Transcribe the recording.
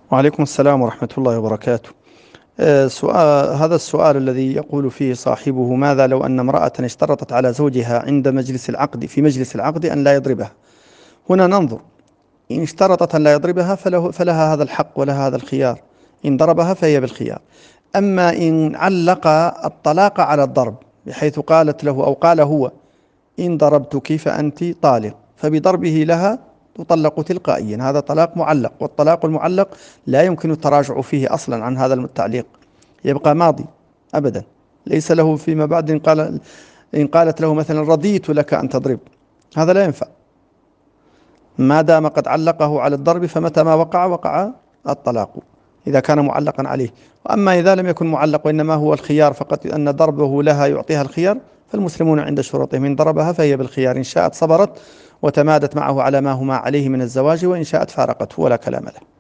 وعليكم السلام ورحمة الله وبركاته. هذا السؤال الذي يقول فيه صاحبه: ماذا لو أن امرأة اشترطت على زوجها عند مجلس العقد في مجلس العقد أن لا يضربها؟ هنا ننظر. إن اشترطت أن لا يضربها فلها هذا الحق ولها هذا الخيار. إن ضربها فهي بالخيار. أما إن علق الطلاق على الضرب بحيث قالت له أو قال هو: إن ضربتك فأنت طالق، فبضربه لها تطلق تلقائيا. هذا طلاق معلق، والطلاق المعلق لا يمكن التراجع فيه أصلا عن هذا التعليق، يبقى ماضي أبدا، ليس له فيما بعد. إن قالت له مثلا: رضيت لك أن تضرب، هذا لا ينفع ما دام قد علقه على الضرب، فمتى ما وقع الطلاق إذا كان معلقا عليه. وأما إذا لم يكن معلق وإنما هو الخيار فقط، أن ضربه لها يعطيها الخيار، فالمسلمون عند شروطهم: إن ضربها فهي بالخيار، إن شاءت صبرت وتمادت معه على ما هما عليه من الزواج، وإن شاءت فارقته ولا كلام له.